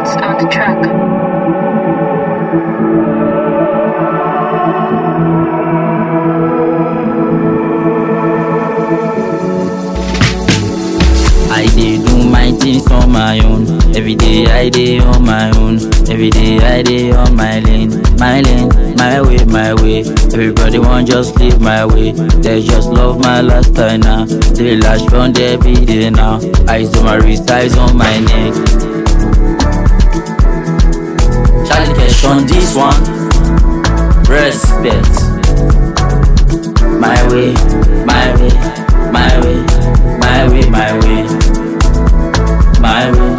Beats on the track. I dey do my things on my own. Every day I dey on my own. Every day I dey on my lane, my way, my way. Everybody want just leave my way. They just love my lifestyle now. They lash from there every day now. Eyes on my wrist, eyes on my neck. Charlie Cash on this one. Respect. My way, my way, my way, my way, my way. My way,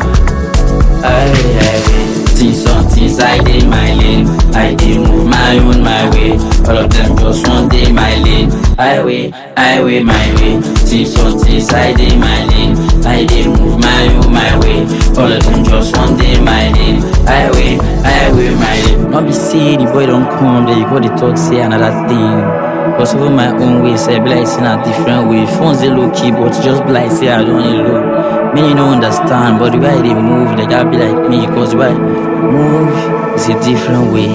I things on things I dey my lane. I dey move my own my way. All of them just one day my lane. Highway, my way. Things on things I dey my lane. I dey move my own my way. All of them just one day my lane. Highway, my lane. Not be say the boy don't come, then you go the talk say another thing. Cause over my own way, say be like in a different way. Phones they low key, but just be like say I don't need low. Me you don't understand, but the way they move, they gotta be like me. Cause the way I move is a different way.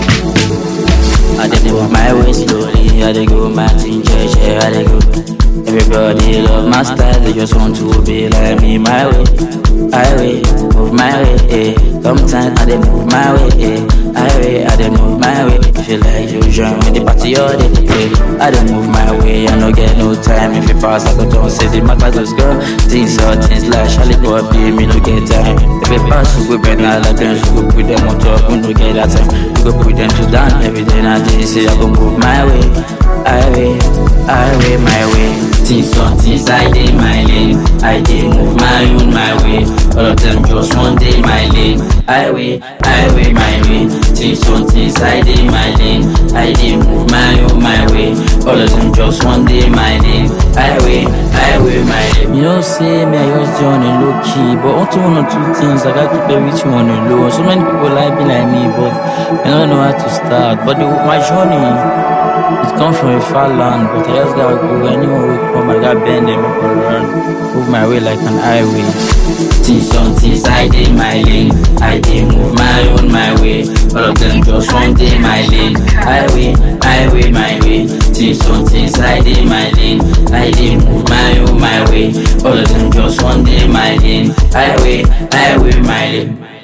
I dey go my way slowly, I dey go my thing, I dey go. Everybody love my style, they just want to be like me. My way, highway, move my way, eh. Sometimes I dey move my way, eh. Highway, I dey move my way. Feel like you join with the party all day, eh. I dey move my way, I no get no time. If you pass, I go down, say the matter just go. Things or things like Charlie boy, be me no get time. If you pass, we go bend all of them, we go put them on top, we no get that time. We go put them to down, every day now they say I go move my way. Highway, my way. Things on things I dey my lane. I dey move my own my way. All of them just one day my lane. Highway, my way. Things on things I dey my lane. I dey move my own my way. All of them just one day my lane. Highway, my lane. You know say me I just do on a low key, but onto one or two things I gotta keep everything on a low. So many people like be like me, but I don't know how to start. But my journey, it comes from a far land, but I just gotta go anywhere we come. I gotta bend them up and run, move my way like an highway. Things on things I dey my lane. I dey move my own my way. All of them just one day my lane. Highway, my way. Things on things I dey my lane. I dey move my own my way. All of them just one day my lane. Highway, my lane.